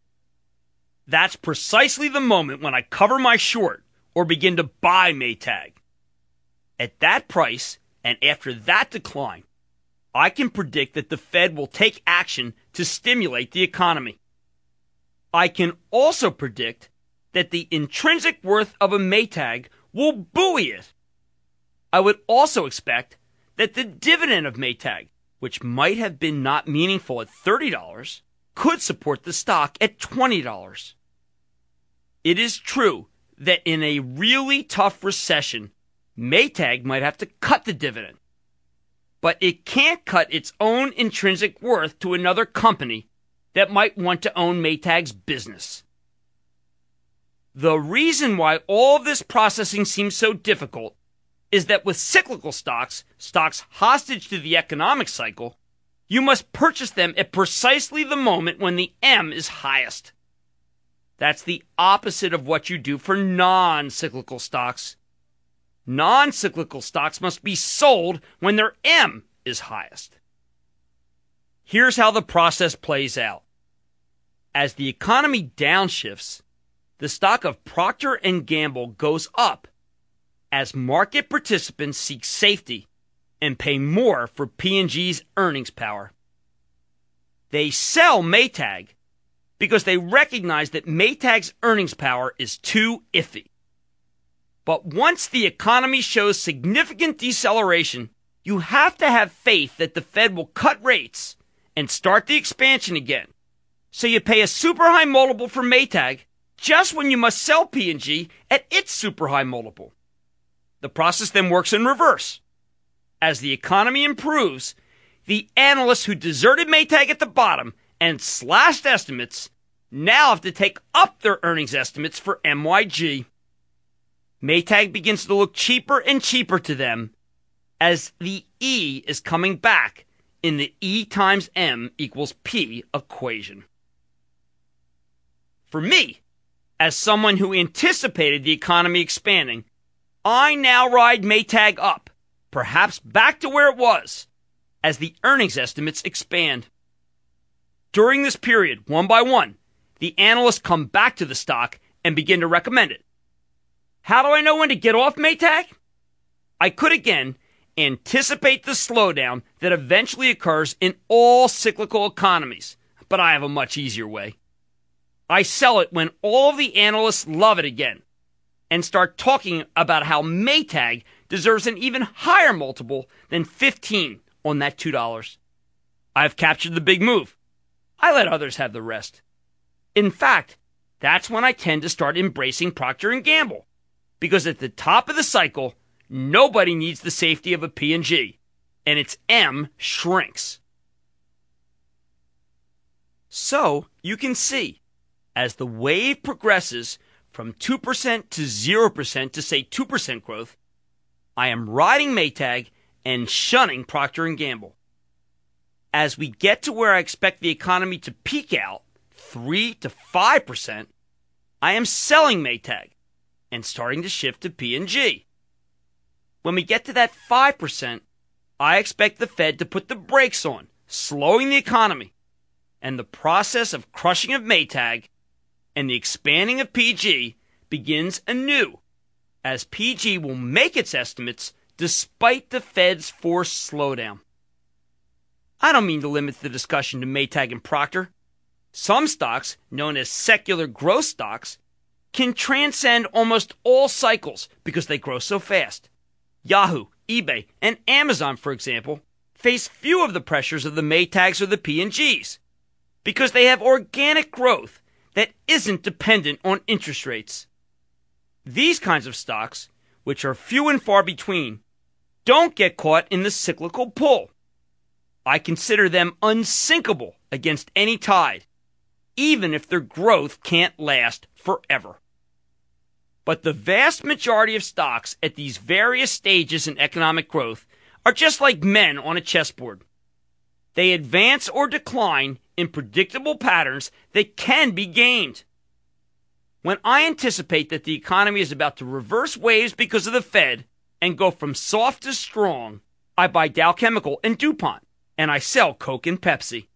That's precisely the moment when I cover my short or begin to buy Maytag. At that price, and after that decline, I can predict that the Fed will take action to stimulate the economy. I can also predict that the intrinsic worth of a Maytag will buoy it. I would also expect that the dividend of Maytag, which might have been not meaningful at $30, could support the stock at $20. It is true that in a really tough recession, Maytag might have to cut the dividend. But it can't cut its own intrinsic worth to another company that might want to own Maytag's business. The reason why all of this processing seems so difficult is that with cyclical stocks hostage to the economic cycle, you must purchase them at precisely the moment when the M is highest. That's the opposite of what you do for non-cyclical stocks. Non-cyclical stocks must be sold when their M is highest. Here's how the process plays out. As the economy downshifts, the stock of Procter & Gamble goes up as market participants seek safety and pay more for P&G's earnings power. They sell Maytag because they recognize that Maytag's earnings power is too iffy. But once the economy shows significant deceleration, you have to have faith that the Fed will cut rates and start the expansion again. So you pay a super high multiple for Maytag just when you must sell P&G at its super high multiple. The process then works in reverse. As the economy improves, the analysts who deserted Maytag at the bottom and slashed estimates now have to take up their earnings estimates for MYG. Maytag begins to look cheaper and cheaper to them as the E is coming back in the E times M equals P equation. For me, as someone who anticipated the economy expanding, I now ride Maytag up, perhaps back to where it was, as the earnings estimates expand. During this period, one by one, the analysts come back to the stock and begin to recommend it. How do I know when to get off Maytag? I could again anticipate the slowdown that eventually occurs in all cyclical economies, but I have a much easier way. I sell it when all the analysts love it again and start talking about how Maytag deserves an even higher multiple than 15 on that $2. I've captured the big move. I let others have the rest. In fact, that's when I tend to start embracing Procter & Gamble, because at the top of the cycle, nobody needs the safety of a P&G, and its M shrinks. So, you can see, as the wave progresses from 2% to 0% to say 2% growth, I am riding Maytag and shunning Procter & Gamble. As we get to where I expect the economy to peak out, 3 to 5%, I am selling Maytag and starting to shift to P&G. When we get to that 5%, I expect the Fed to put the brakes on, slowing the economy, and the process of crushing of Maytag and the expanding of PG begins anew, as PG will make its estimates despite the Fed's forced slowdown. I don't mean to limit the discussion to Maytag and Procter. Some stocks, known as secular growth stocks, can transcend almost all cycles because they grow so fast. Yahoo, eBay, and Amazon, for example, face few of the pressures of the Maytags or the P&Gs because they have organic growth that isn't dependent on interest rates. These kinds of stocks, which are few and far between, don't get caught in the cyclical pull. I consider them unsinkable against any tide, even if their growth can't last forever. But the vast majority of stocks at these various stages in economic growth are just like men on a chessboard. They advance or decline in predictable patterns that can be gamed. When I anticipate that the economy is about to reverse waves because of the Fed and go from soft to strong, I buy Dow Chemical and DuPont, and I sell Coke and Pepsi.